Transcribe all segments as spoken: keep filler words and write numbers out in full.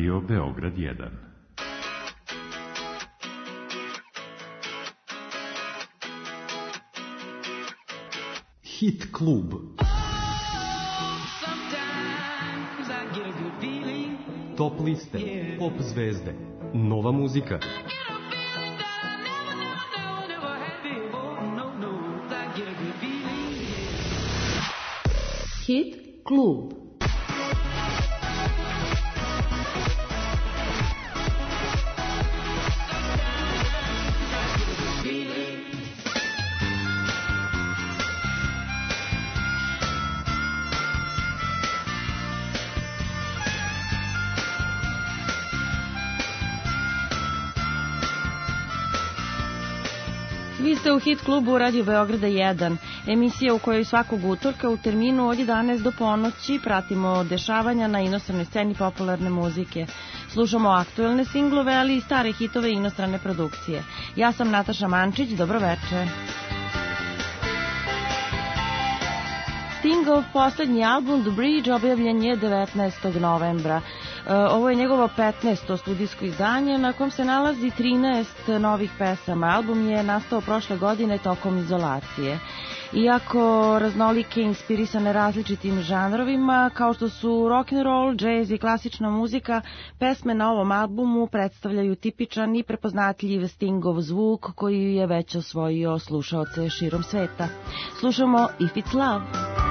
Radio Beograd jedan. Hit klub. Top liste, pop zvezde, nova muzika. Hit klub. Vi ste u Hit klubu Radio Beograda jedan, emisija u kojoj svakog utorka u terminu od jedanaest do ponoći pratimo dešavanja na inostranoj sceni popularne muzike. Slušamo aktuelne singlove, ali i stare hitove i inostrane produkcije. Ja sam Nataša Mančić, dobroveče. Stingov poslednji album The Bridge objavljen je devetnaestog novembra. Ovo je njegovo petnaesto studijsko izdanje na kom se nalazi trinaest novih pesama. Album je nastao prošle godine tokom izolacije. Iako raznolike inspirisane različitim žanrovima, kao što su rock and roll, jazz i klasična muzika, pesme na ovom albumu predstavljaju tipičan i prepoznatljiv Stingov zvuk koji je već osvojio slušaoce širom sveta. Slušamo If It's Love.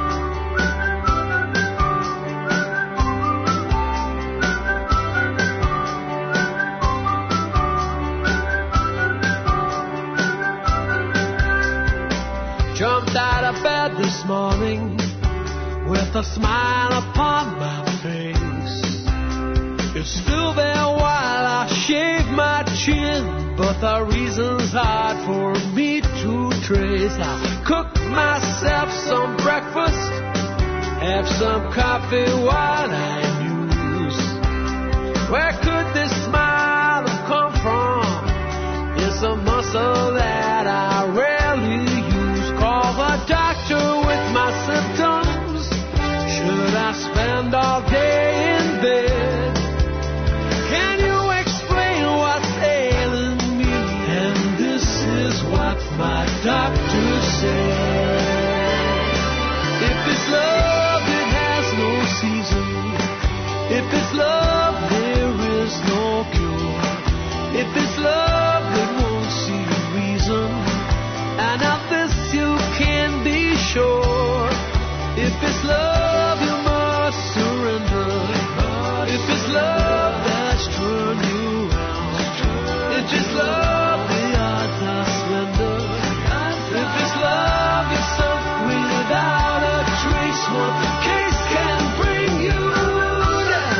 Jumped out of bed this morning with a smile upon my face. It's still there while I shave my chin, but the reason's hard for me to trace. I cook myself some breakfast, have some coffee while I muse. Where could this smile have come from? It's a muscle that I rarely use. Call the doctor with my symptoms. Should I spend all day in bed? Can you explain what's ailing me? And this is what my doctor said. If it's love, it has no season. If it's love, there is no cure. If it's love, it won't see reason. And of this you can be sure. If it's love, you must surrender. If it's love, that's turned you round. If it's love, the odds are slender. If it's love, you're sunk without a trace. One case can bring you down.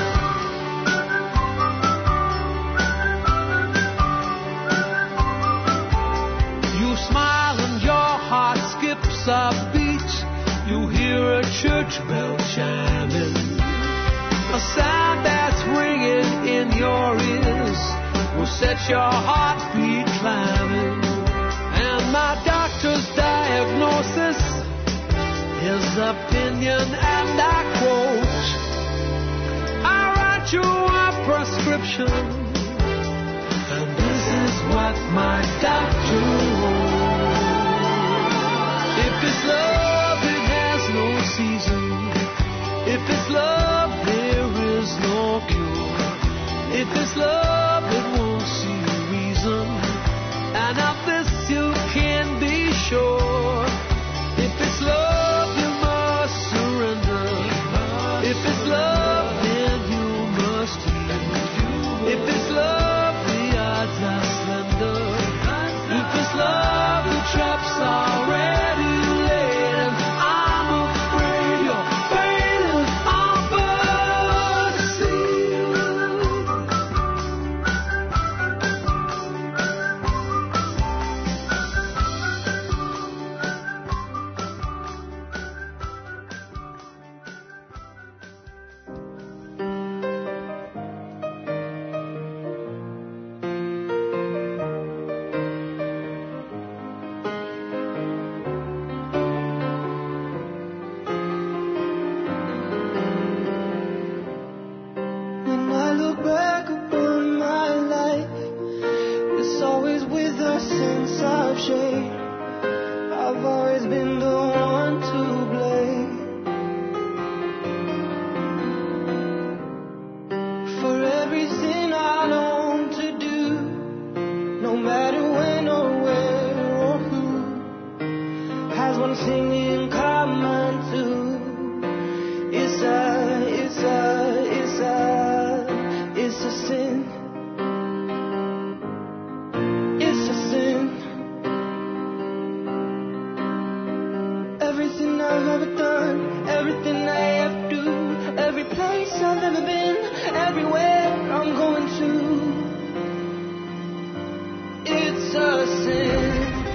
You smile and your heart skips a beat. You hear a church bell chiming, a sound that's ringing in your ears will set your heartbeat climbing. And my doctor's diagnosis, his opinion, and I quote, I write you a prescription, and this is what my doctor wrote. If it's love, it has no season. If it's love, there is no cure. If it's love, it won't see reason. And of this you can be sure. If it's love, you must surrender. If it's love, then you must yield. If it's love, the odds are slender. If it's love, the traps are ready laid. And I'm afraid your fate is on but sealed. shade. I've always been the one to blame for everything I long to do, no matter when or where or who has one thing in common too. It's a, it's a, it's a, it's a sin. It's a sin. Everything I've ever done, everything I ever do, every place I've ever been, everywhere I'm going to, it's a sin.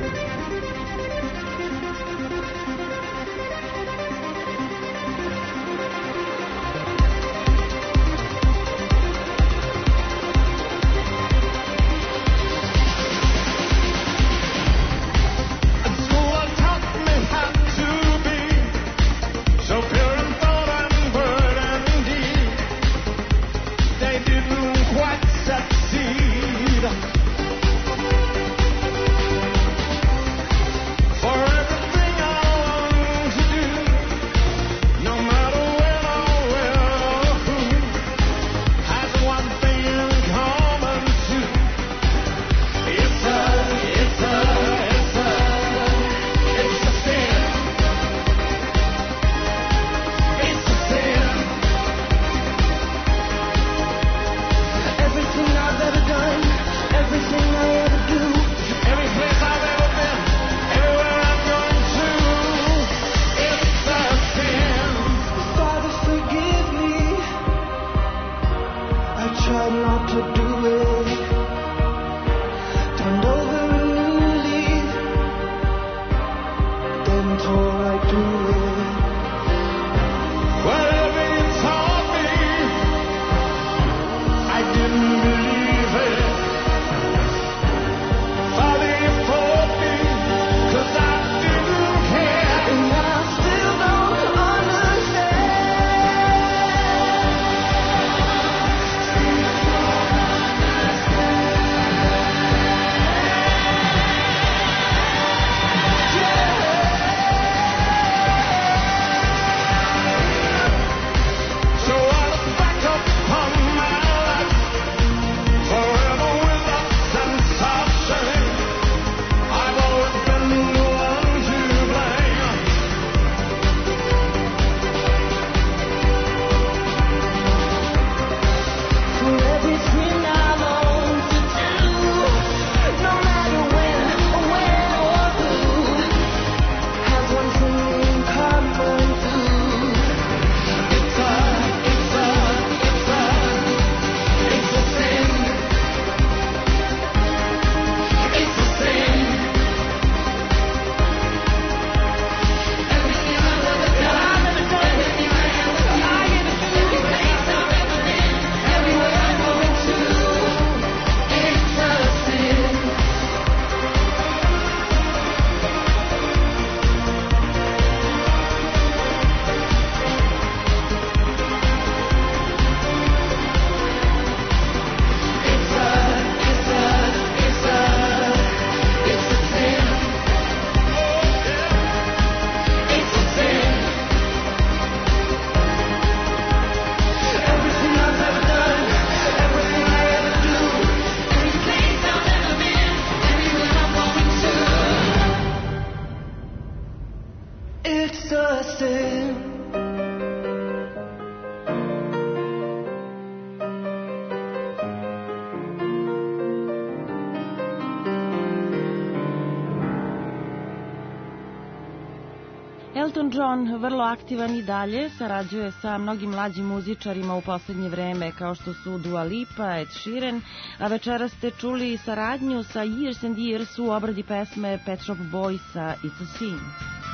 Elton John, vrlo aktivan i dalje, sarađuje sa mnogim mlađim muzičarima u poslednje vreme, kao što su Dua Lipa, Ed Sheeran, a večeras ste čuli saradnju sa Years and Years u obradi pesme Pet Shop Boysa It's a Sin.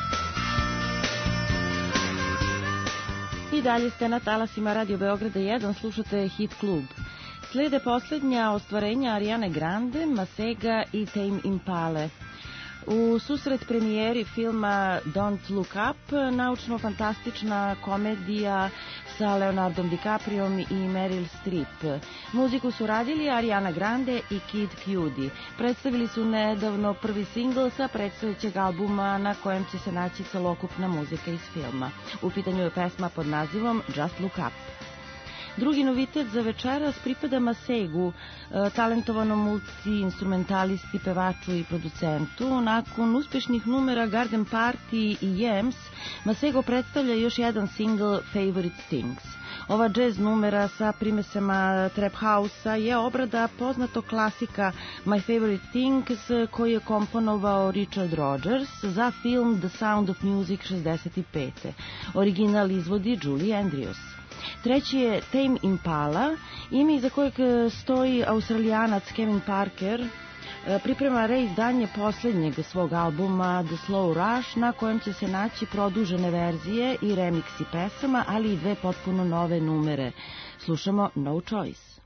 I dalje ste na talasima Radio Beograda jedan, slušate Hit Klub. Slede poslednja ostvarenja Ariane Grande, Masega i Tame Impale. U susret premijeri filma Don't Look Up, naučno-fantastična komedija sa Leonardom DiCapriom i Meryl Streep. Muziku su radili Ariana Grande i Kid Cudi. Predstavili su nedavno prvi singl sa predstojećeg albuma na kojem će se naći celokupna muzika iz filma. U pitanju je pesma pod nazivom Just Look Up. Drugi novitet za večeras pripada Masegu, talentovanom multi-instrumentalisti, pevaču i producentu. Nakon uspešnih numera Garden Party i Jems, Masego predstavlja još jedan single Favorite Things. Ova jazz numera sa primesama trap house-a je obrada poznatog klasika My Favorite Things koji je komponovao Richard Rodgers za film The Sound of Music šezdeset pete. Original izvodi Julie Andrews. Treći je Tame Impala, ime iza kojeg stoji Australijanac Kevin Parker, priprema reizdanje poslednjeg svog albuma The Slow Rush, na kojem će se naći produžene verzije i remiksi pesama, ali i dve potpuno nove numere. Slušamo No Choice.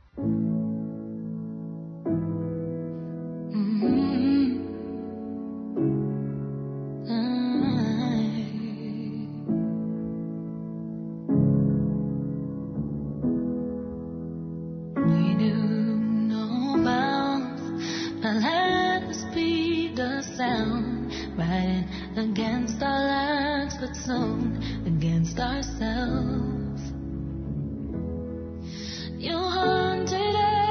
Against our lives, but soon against ourselves. You haunted us.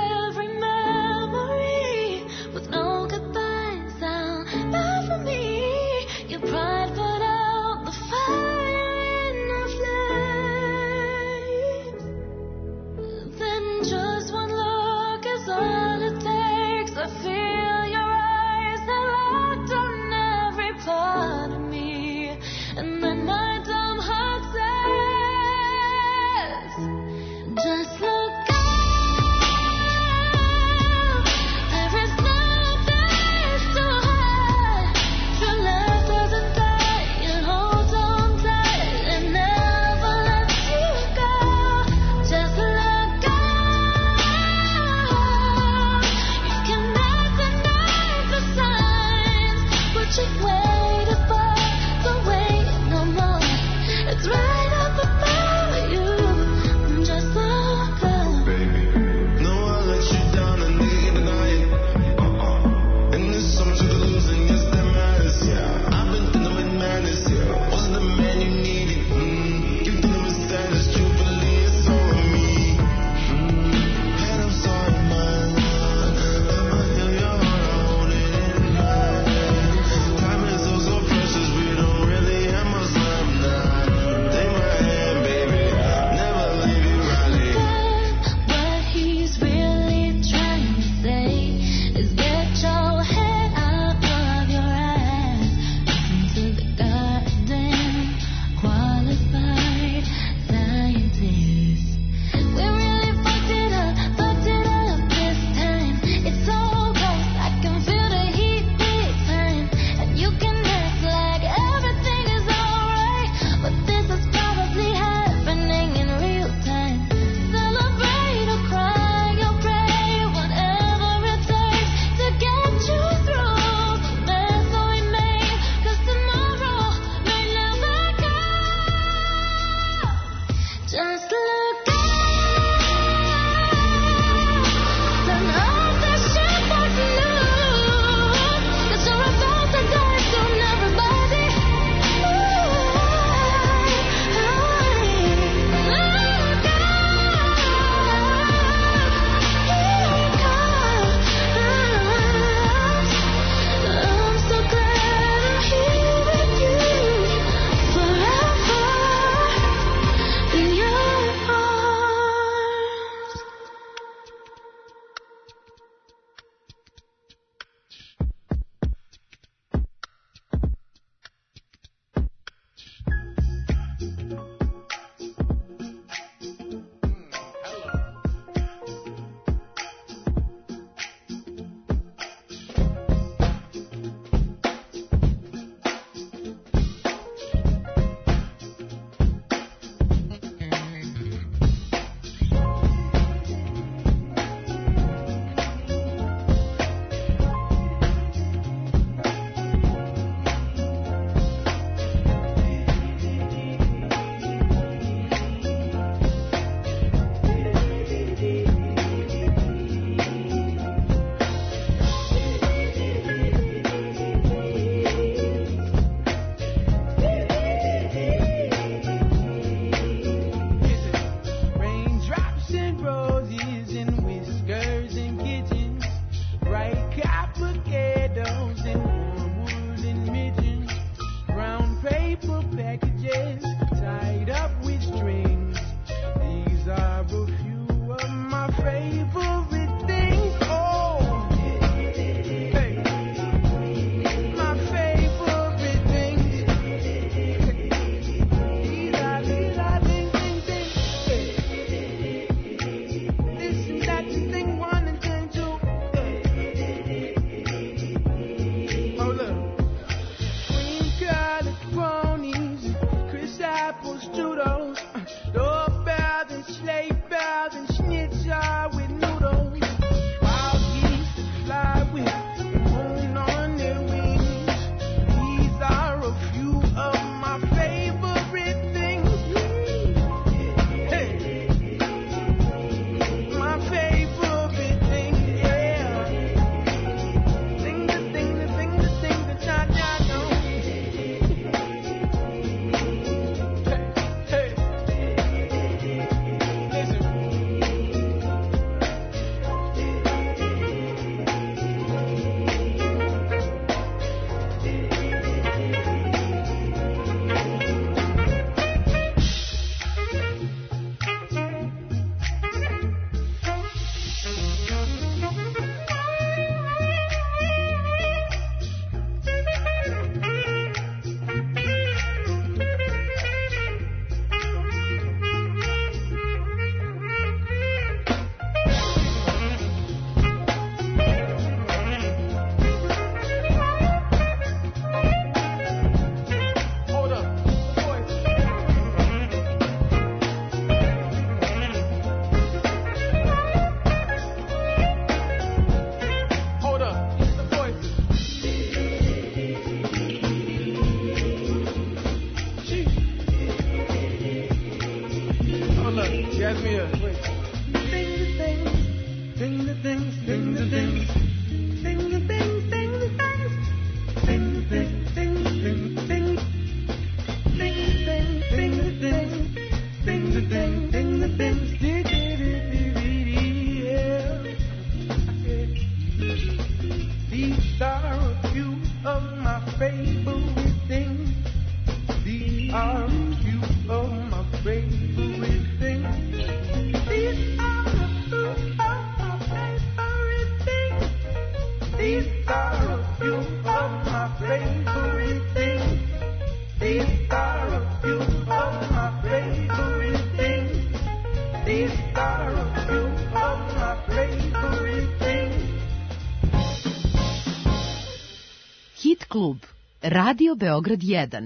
Hit klub, Radio Beograd jedan.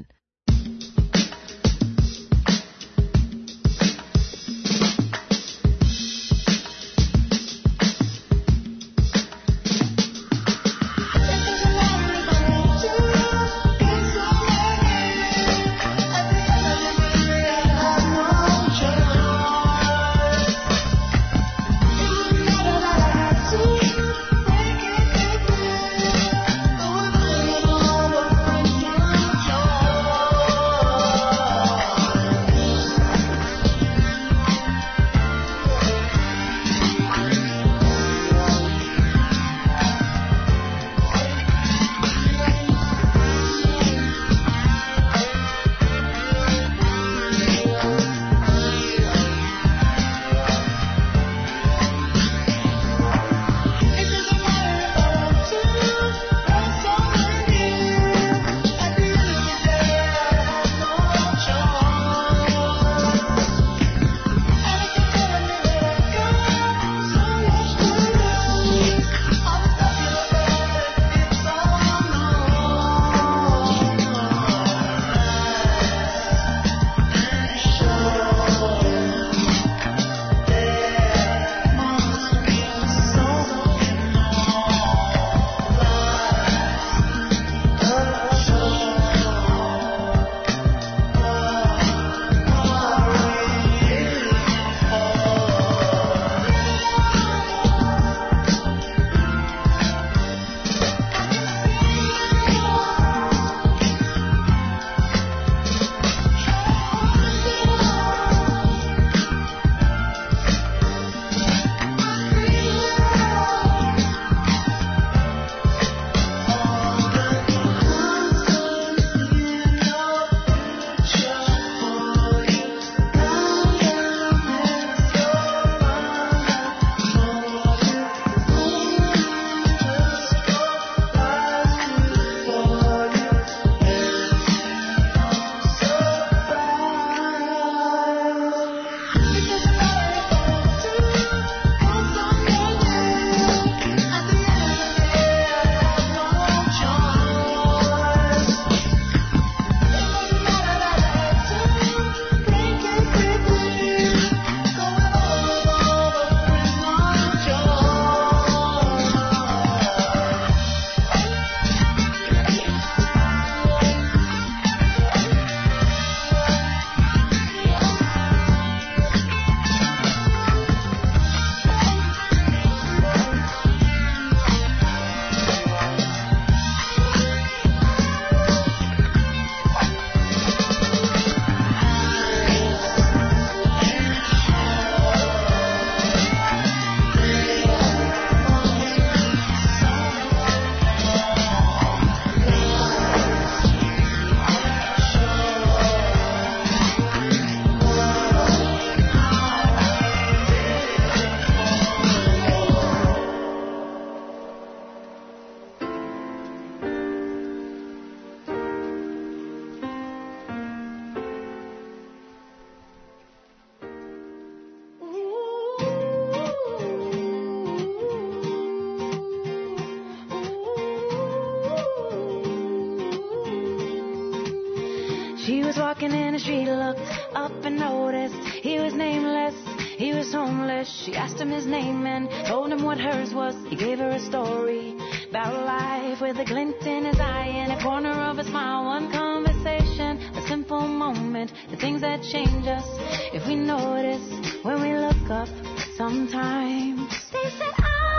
She was walking in the street, looked up and noticed he was nameless, he was homeless. She asked him his name and told him what hers was. He gave her a story about life with a glint in his eye and a corner of a smile. One conversation, a simple moment, the things that change us if we notice when we look up sometimes. They said I would never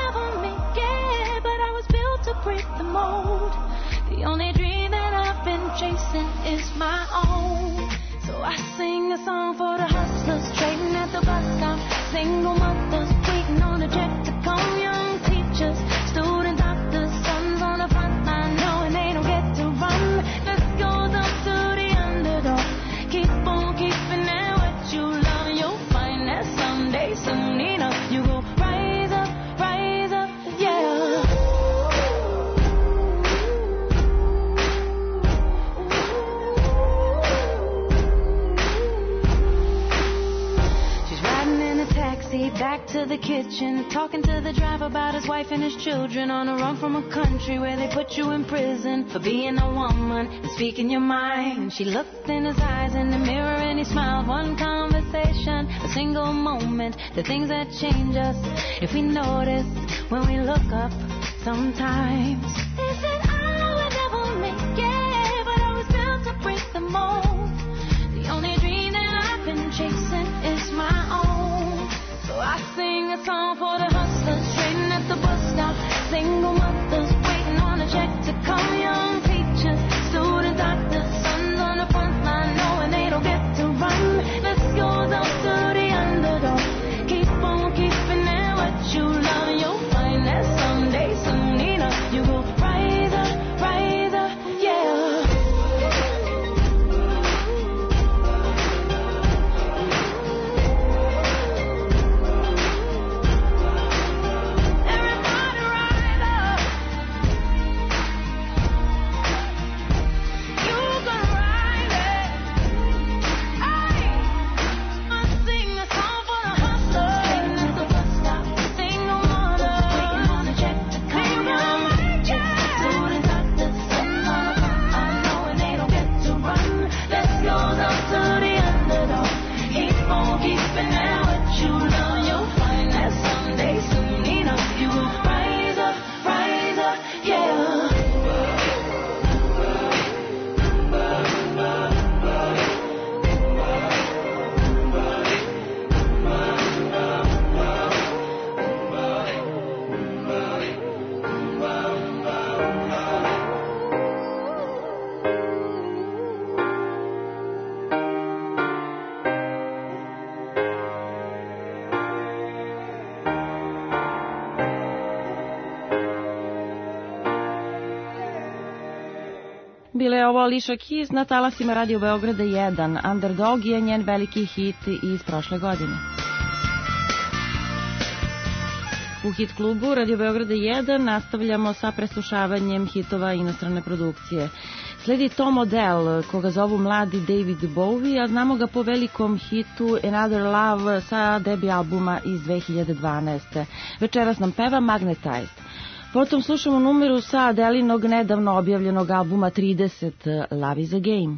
never make it, but I was built to break the mold. The only dream that I've been chasing is my own. So I sing a song for the hustlers trading at the bus stop, single mothers waiting on a check to come, young teachers, students, doctors, sons on the front line knowing they don't get to run. This goes up to the underdog. Keep on keeping it what you love, and you'll find that someday, soon enough, you go rise up, rise up, yeah. Back to the kitchen, talking to the driver about his wife and his children, on a run from a country where they put you in prison for being a woman and speaking your mind. She looked in his eyes in the mirror and he smiled. One conversation, a single moment, the things that change us if we notice when we look up sometimes. They said I would never make it, but I was built to break the mold. The only dream that I've been chasing is my own. So I sing a song for the hustlers trading at the bus stop, single mothers waiting on a check to come, young teachers, students, doctors, sons on the front line knowing they don't get to run. This goes out to the underdog. Keep on keeping it what you love, and you'll find that someday, soon enough, you go rise up, rise up, yeah. Bila je ovo Alicia Keys na talasima Radio Beograda jedan. Underdog je njen veliki hit iz prošle godine. U Hit klubu Radio Beograda jedan nastavljamo sa preslušavanjem hitova inostrane produkcije. Sledi Tom Odell, koga zovu mladi David Bowie, a znamo ga po velikom hitu Another Love sa debi albuma iz dve hiljade dvanaeste. Večeras nam peva Magnetized. Potom slušamo numeru sa Adelinog nedavno objavljenog albuma trideset, Love is a Game.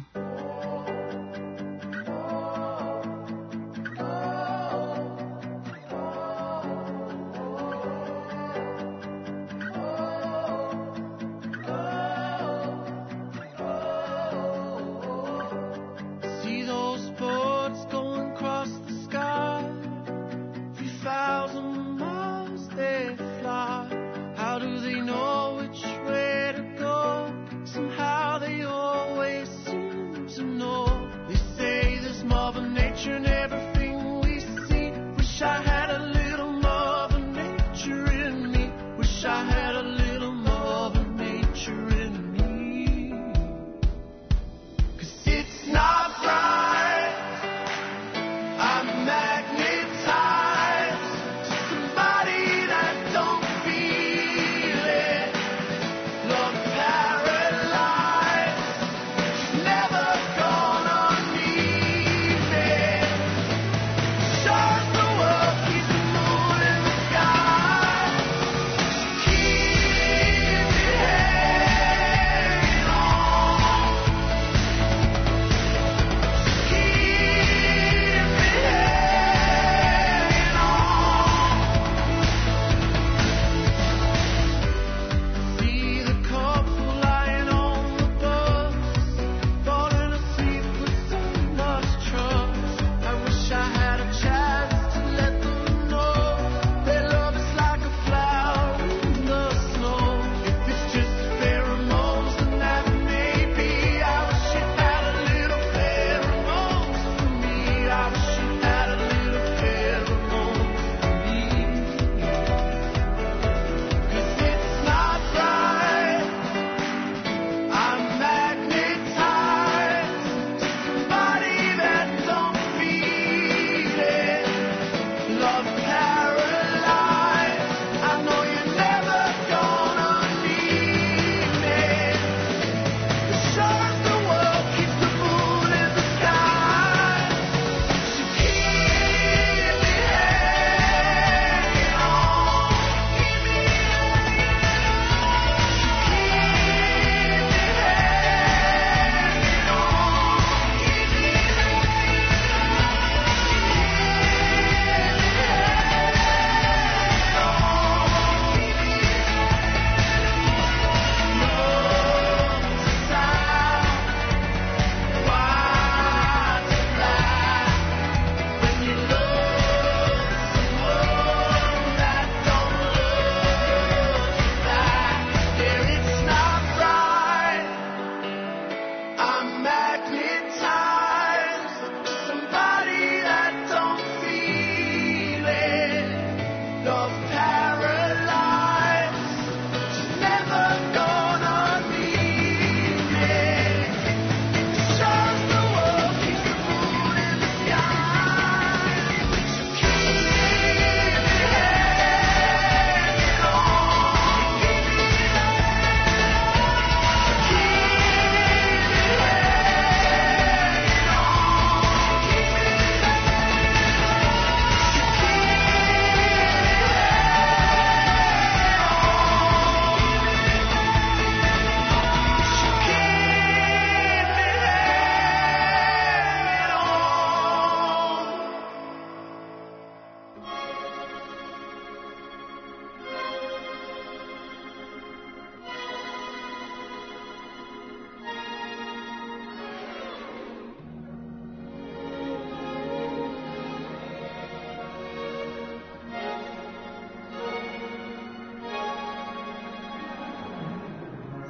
Know which way to go? Somehow they always seem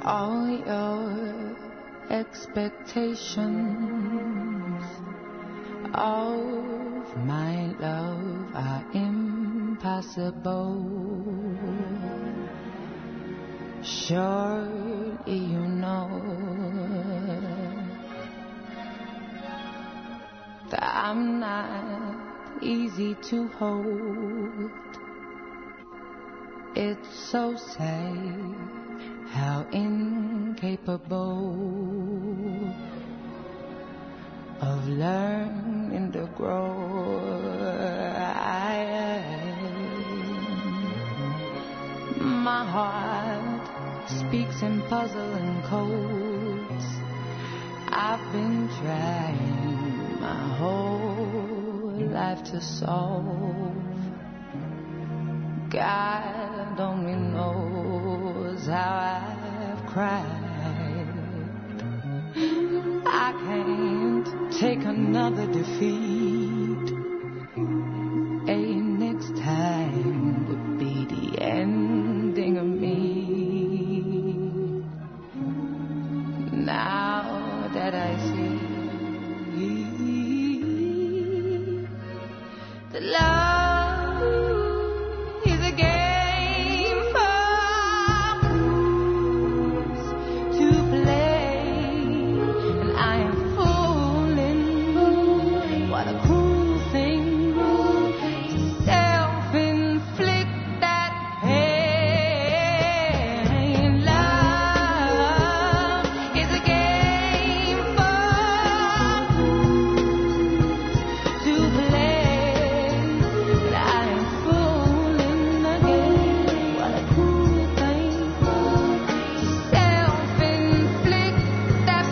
all your expectations of my love are impossible. Surely you know that I'm not easy to hold. It's so sad how incapable of learning to grow I am. My heart speaks in puzzling codes. I've been trying my whole life to solve. God only knows how I've cried. I can't take another defeat. A next time would be the ending of me. Now that I see the love is a game for fools to play, and I am fooling. What a cruel thing to self-inflict that pain. Love is a game for fools to play, and I am fooling again. What a cruel thing to self-inflict that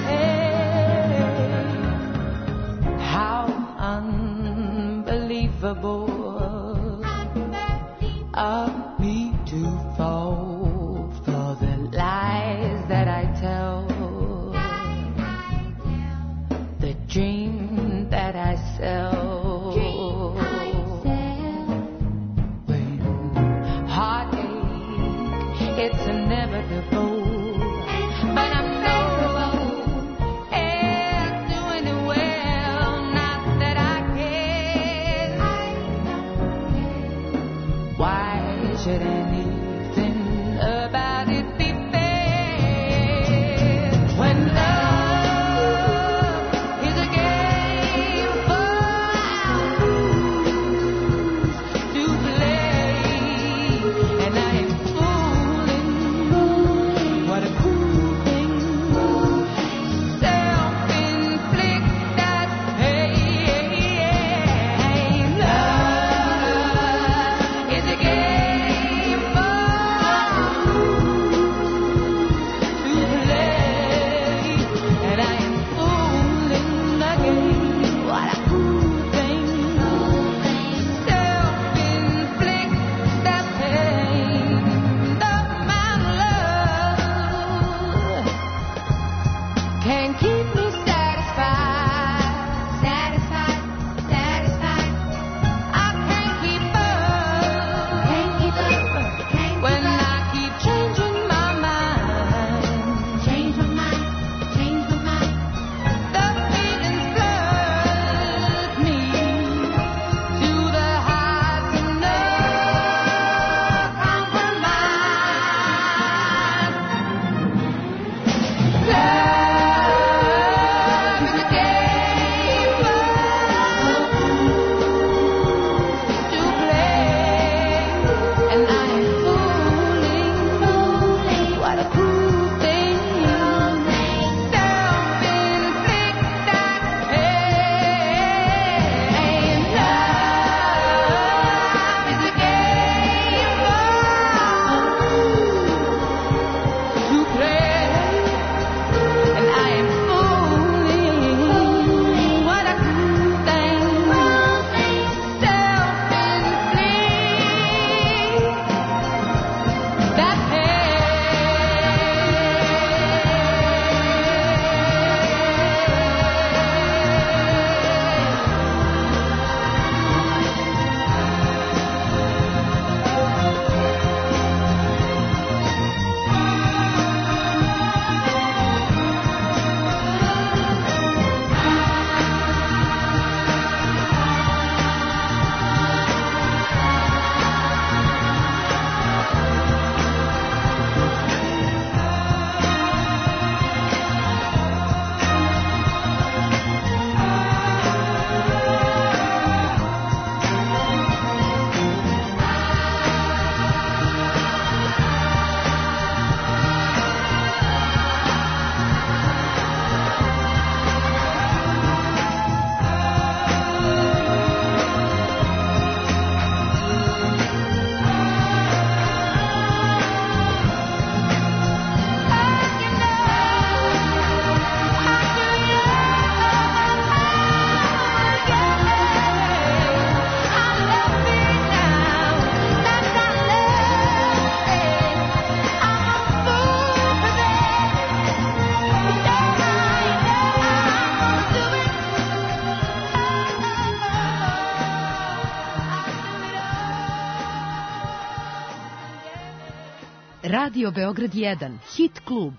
pain. How unbelievable of me to fall for the lies that I tell, the dream that I sell. When heartache, it's inevitable. But I know it's doing it well. Not that I care. Why should anything about it be fair? When love is a game for fools to play, and I am fooling. Radio Beograd jedan, Hit klub.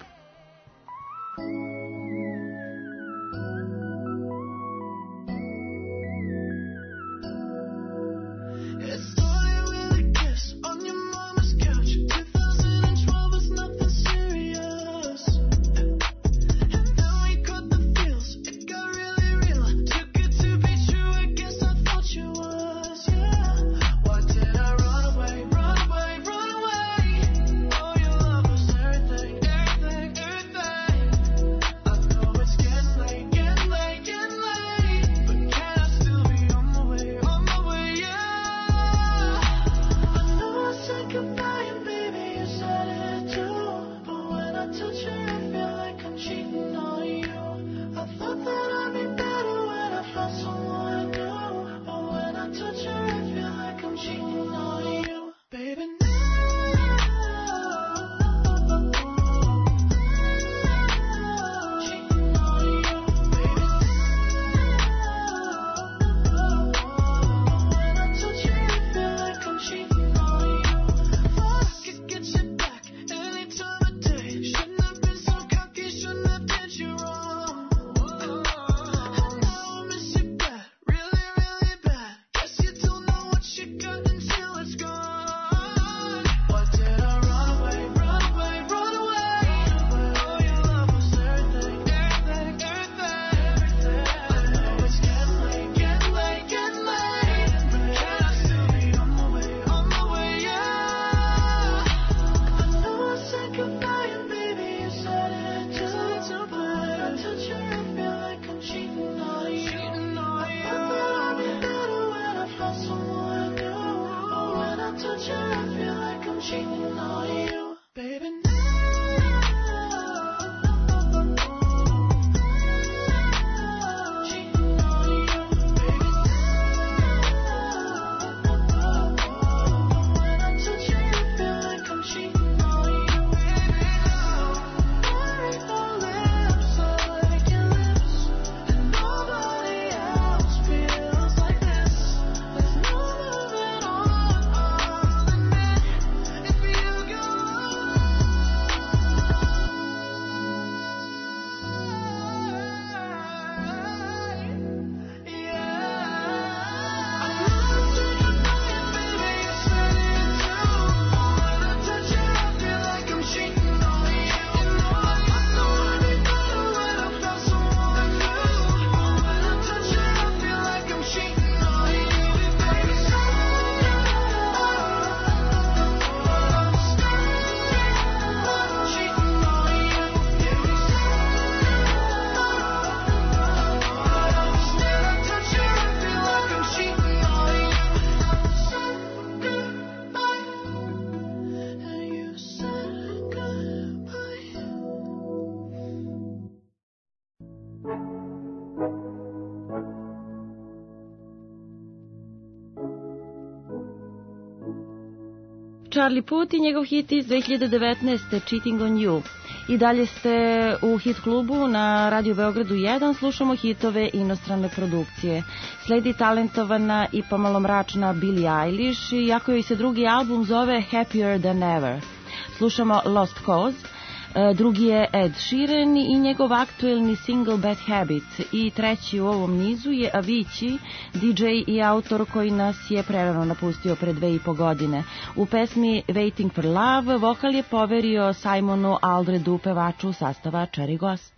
Charlie Puth i njegov hit iz dve hiljade devetnaeste. Cheating on You. I dalje ste u Hit klubu na Radio Beogradu jedan, slušamo hitove inostrane produkcije. Sledi talentovana i pomalo mračna Billie Eilish, iako joj se drugi album zove Happier Than Ever. Slušamo Lost Cause. Drugi je Ed Sheeran i njegov aktuelni single Bad Habits. I treći u ovom nizu je Avicii, D J i autor koji nas je prerano napustio pre dve i po godine. U pesmi Waiting for Love vokal je poverio Simonu Aldredu, pevaču sastava Cherry Ghost.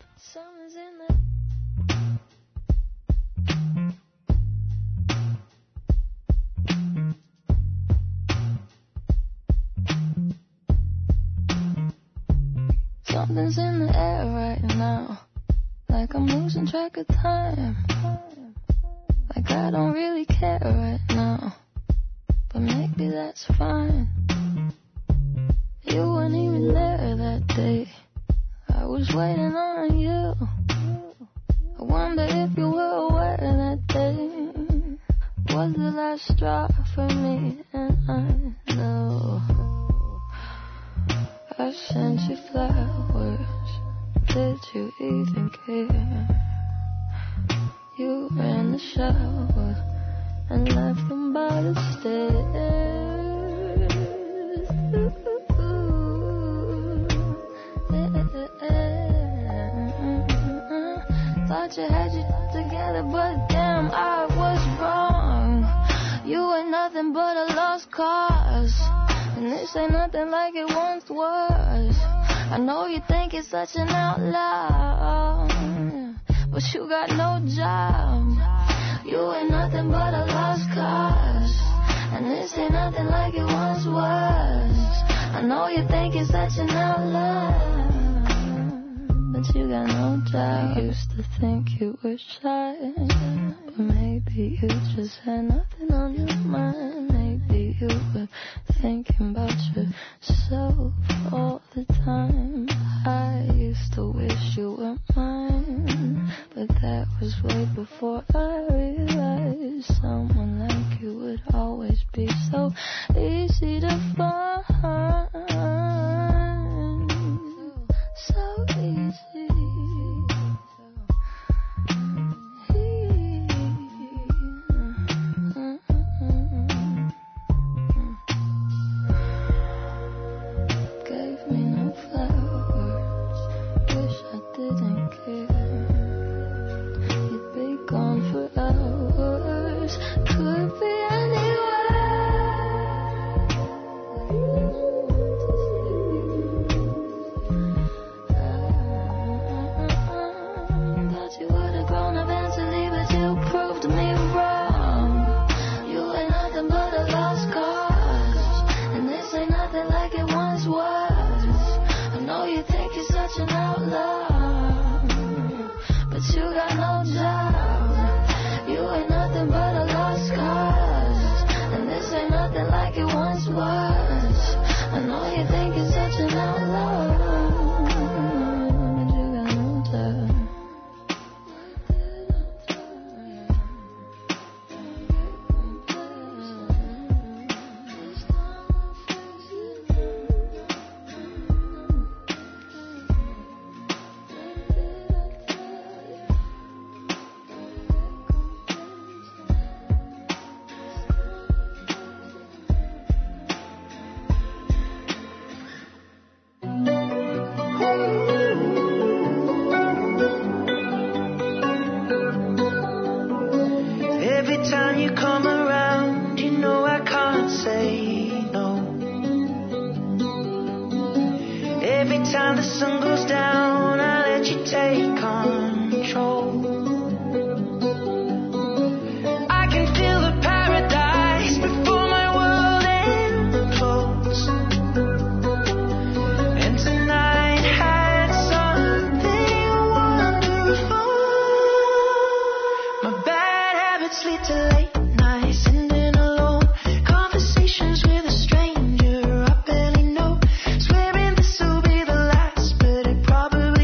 Something's in the air right now, like I'm losing track of time, like I don't really care right now, but maybe that's fine. You weren't even there that day, I was waiting on you. I wonder if you were aware that day was the last straw for me, and I know I sent you flowers, did you even care? You ran the shower and left them by the stairs. Ooh. thought you had you together, but damn, I was wrong. You ain't nothing but a lost cause, and this ain't nothing like it once was. I know you think it's such an outlaw, but you got no job. You ain't nothing but a lost cause, and this ain't nothing like it once was. I know you think it's such an outlaw, but you got no job. I used to think you were shy, but maybe you just had nothing on your mind. Maybe you were thinking about yourself all the time. I used to wish you were mine, but that was way before I realized someone like you would always be so easy to find. So easy. Gave me no flowers, wish I didn't care. You'd be gone for hours, could be anywhere. Thought you would have grown eventually, but you proved me wrong. You ain't nothing but a lost cause, and this ain't nothing like it once was. I know you think you're such an outlaw, but you got no job. You ain't nothing but a lost cause, and this ain't nothing like it once was. I know you think you're such an outlaw, but you got no job. Every time you come around, you know I can't say no. Every time the sun goes down, I let you take control. I can feel the paradise before my world implodes. And tonight had something wonderful. My bad habits lead to late nights, sitting alone, conversations with a stranger I barely know, swearing this will be the last, but it probably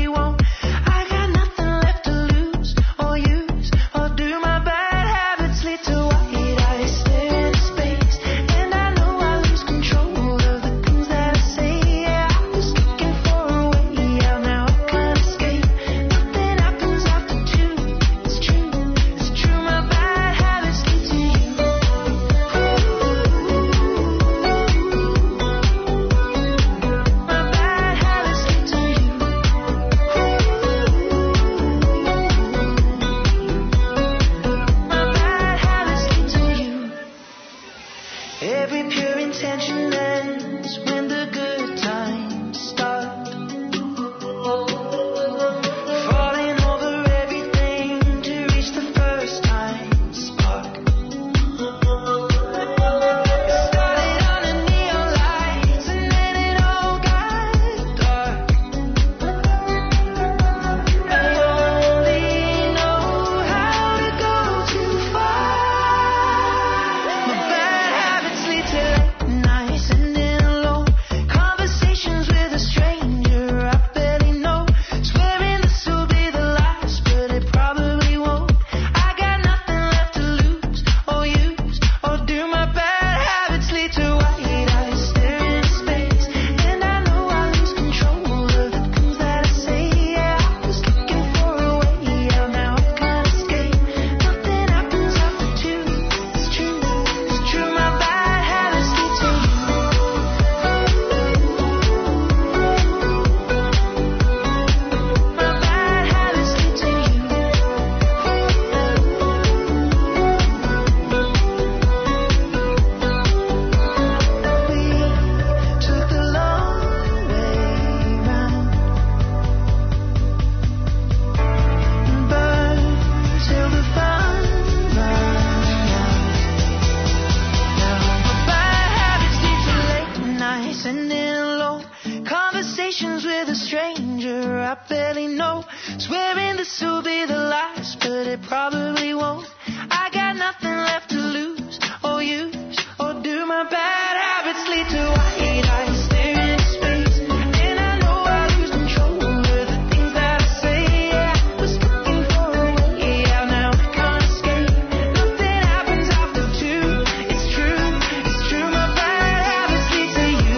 emotions with a stranger I barely know. Swearing this will be the last, but it probably won't. I got nothing left to lose or use, or do my bad habits lead to white eyes staring into space? And I know I lose control of the things that I say. Yeah, I was looking for a way out, now I can't escape. Nothing happens after two. It's true, it's true. My bad habits lead to you.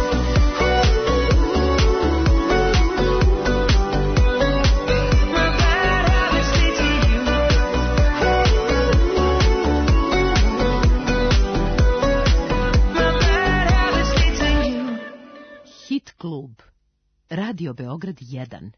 My bad habits lead to you. My bad habits lead to you. Hit klub. Radio Beograd jedan.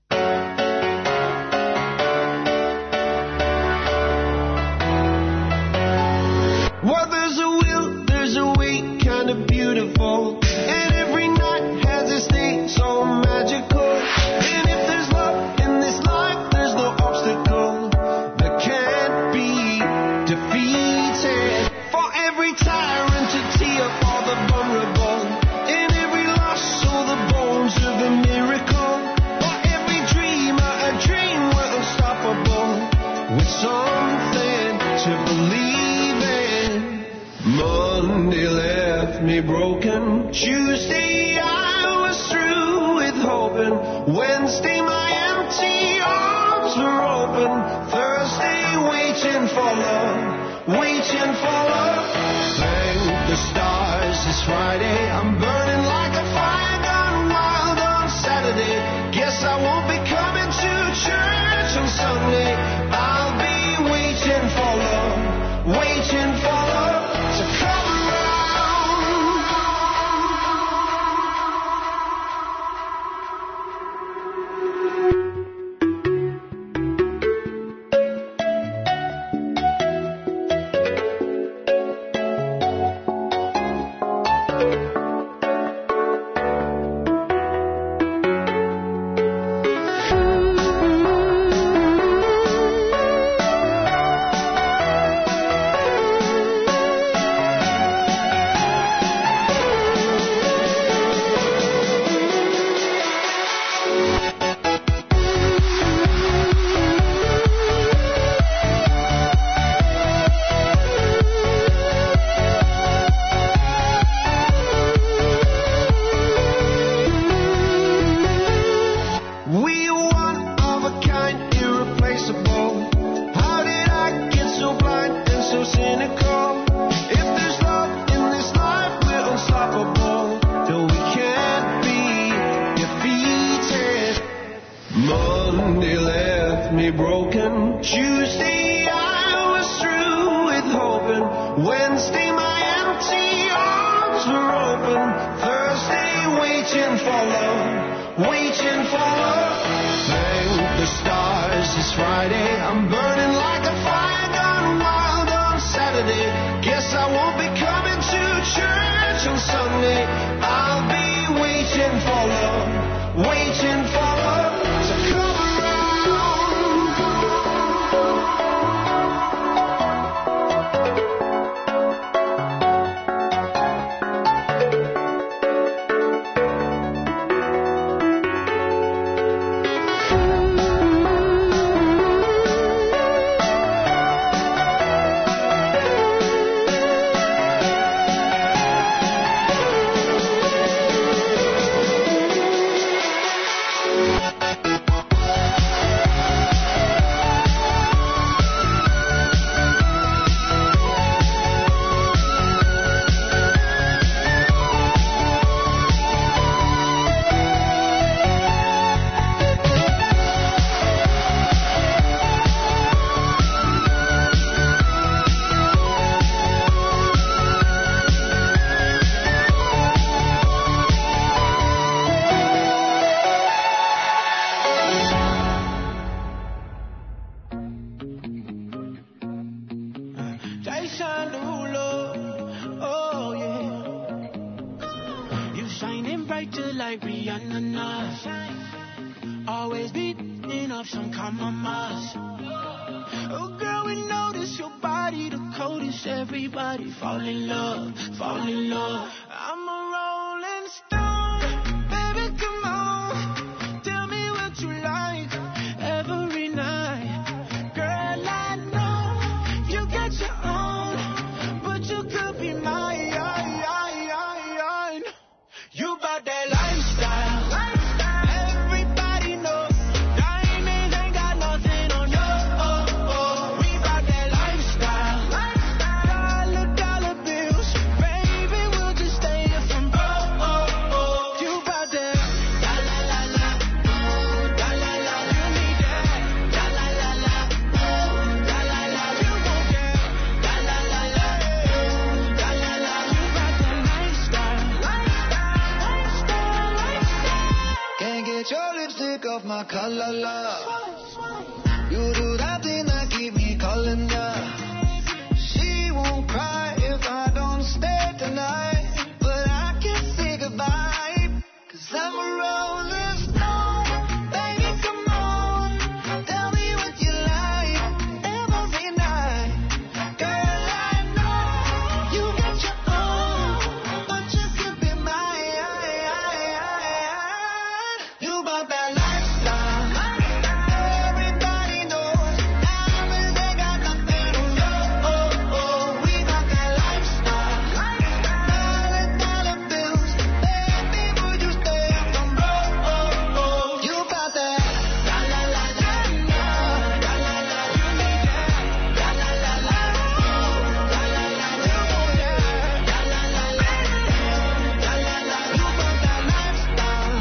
Well, there's a will, there's a way, kind of beautiful. And every night has its day so magical. And if there's love in this life, there's no obstacle that can't be defeated. For every tyrant to tear for the vulnerable. In every loss, all the bones of a miracle. For every dreamer, a dream we're unstoppable. With something to believe in. Monday left me broken. Tuesday I was through with hoping. Wednesday my empty arms were open. Thursday waiting for love, waiting for love. Thank the stars it's Friday. I'm burning like a fire gone wild on Saturday. Guess I won't be coming to church on Sunday. I'll be waiting for love, waiting for love to come around. We one of a kind, irreplaceable. How did I get so blind and so cynical? If there's love in this life, we're unstoppable. No, we can't be defeated. Monday left me broken. Tuesday I was through with hoping. Wednesday my empty arms were open. Thursday waiting for love, waiting for love. Thank the stars it's Friday. I'm burning like a fire gone wild on Saturday. Guess I won't be coming to church on Sunday. I'll be waiting for love, waiting for love to come around. Jason Derulo, oh yeah. You shining brighter like Rihanna Nas. Always beating up some compromise. Oh girl, we notice your body the coldest. Everybody fall in love, fall in love. I'm a rolling stone, baby, come on. Get your lipstick off my collar, love. You do that thing that keep me calling ya. She won't cry if I don't stay tonight, but I can say goodbye, 'cause I'm a rolling stone. Baby, come on, tell me what you like every night. Girl, I know you got your own, but you could be mine. You bought that lifestyle. Everybody knows diamonds, they got nothing to know. Oh, oh, we got that lifestyle. Dollar, dollar bills. Baby, would you stay from broke? Oh, oh, you bought that. La la la la la, la la la, you need that. La la la la, la la la, you want that. La la la la, la la la, you bought that lifestyle.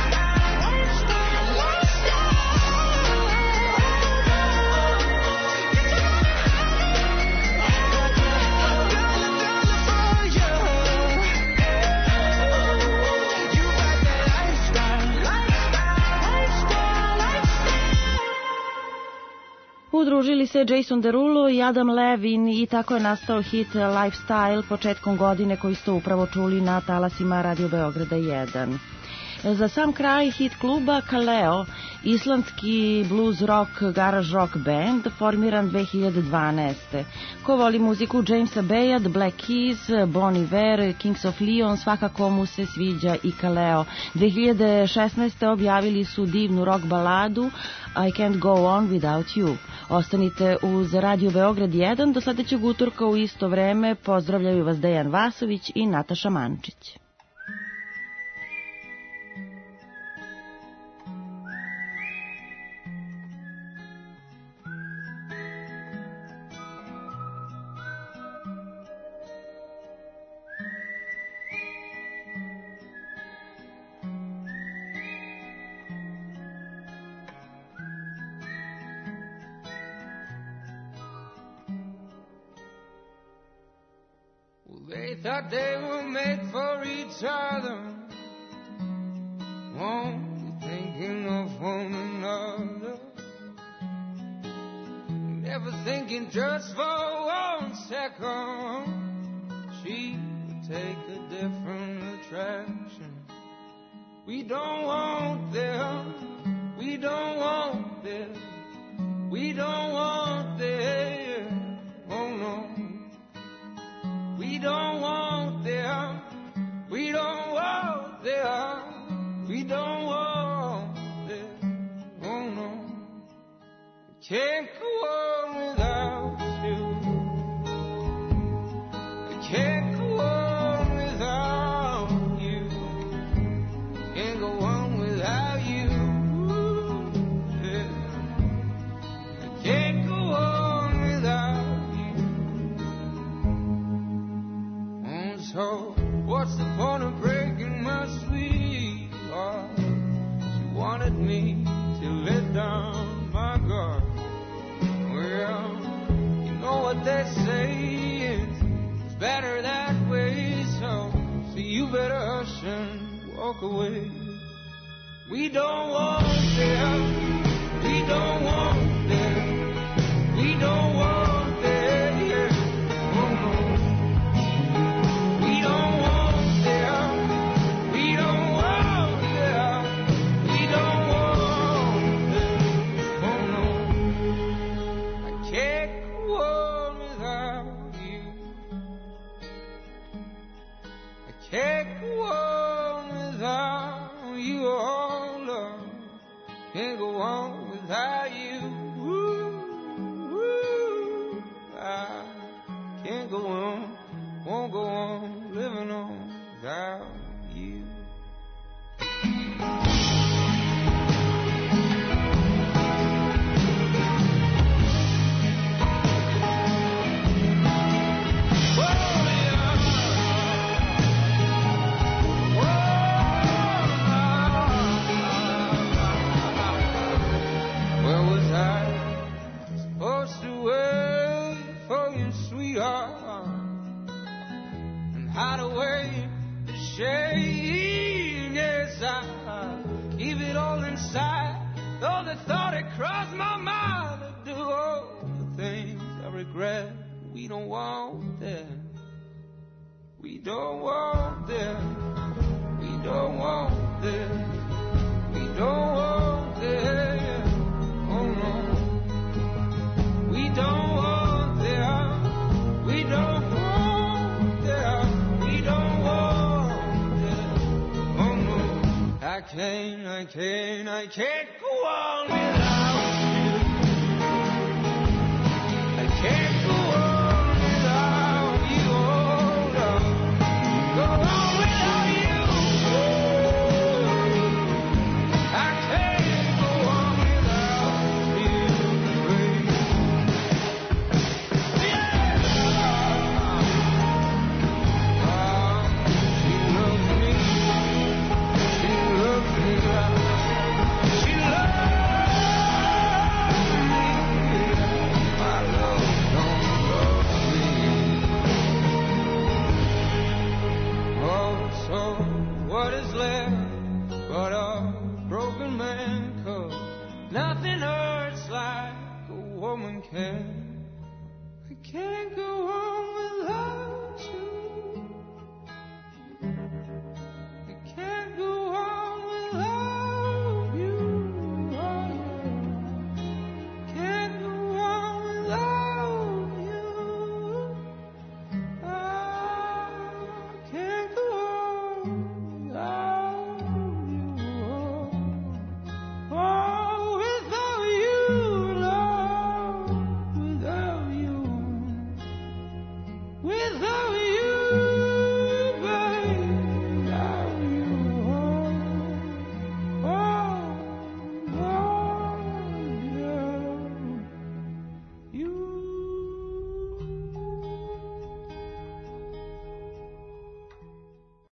Udružili se Jason Derulo i Adam Levine i tako je nastao hit Lifestyle početkom godine koji ste upravo čuli na talasima Radio Beograda jedan. Za sam kraj hit kluba Kaleo, islandski blues rock, garage rock band, formiran dve hiljade dvanaeste. Ko voli muziku Jamesa Baya, The Black Keys, Bon Iver, Kings of Leon, svakako mu se sviđa i Kaleo. dve hiljade šesnaeste. objavili su divnu rock baladu I Can't Go On Without You. Ostanite uz Radio Beograd jedan, do sledećeg utorka u isto vreme. Pozdravljaju vas Dejan Vasović i Nataša Mančić. They thought they were made for each other, only thinking of one another, never thinking just for one second she would take a different attraction. We don't want them, we don't want them, we don't want them, oh no. We don't want them, we don't want them, we don't want them, oh no. We can't go on without you, we can't go on without you, can't go on without you, yeah. I can't go on without you. So what's the point of breaking my sweetheart? She wanted me to let down my guard. Well, you know what they say, it's better that way. So, so you better hush and walk away. We don't want them, we don't want them, we don't want them, yeah. Oh no. We don't want them, we don't want them, we don't want them, oh no. I can't go on without you, I can't go on without you, oh love, can't go on without you, ooh, ooh, I can't go on, won't go on living on without you. Well, was inside. Though the thought it crossed my mind to do all the things I regret. We don't want them. We don't want them. We don't want them. We don't want them. Oh no. We don't want them. We don't want them. We don't want them. Oh no. I can't, I can't, I can't go on without you. I can't go on without you. Oh no. Go on without you. I can't go on without you, baby. Yeah. Ah, she loves me. She loves me. She loves me. My love don't love me. Oh, so what is left but a broken man? 'Cause nothing hurts like a woman can. I can't go on